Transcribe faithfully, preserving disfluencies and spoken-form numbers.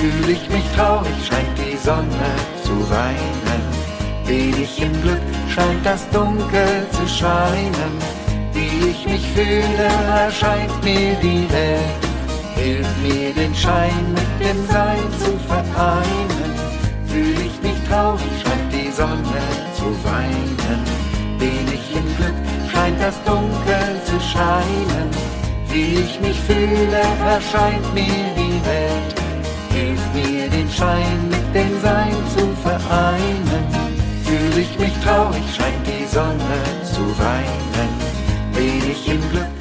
Fühl ich mich traurig, scheint die Sonne zu weinen. Bin ich im Glück, scheint das Dunkel zu scheinen. Wie ich mich fühle, erscheint mir die Welt. Hilf mir den Schein mit dem Sein zu vereinen. Fühl ich mich traurig, scheint die Sonne zu weinen. Bin ich im Glück, scheint das Dunkel zu scheinen. Wie ich mich fühle, erscheint mir die Welt. Hilf mir den Schein mit dem Sein zu vereinen. Fühl ich mich traurig, scheint die Sonne zu weinen. Bin ich im Glück,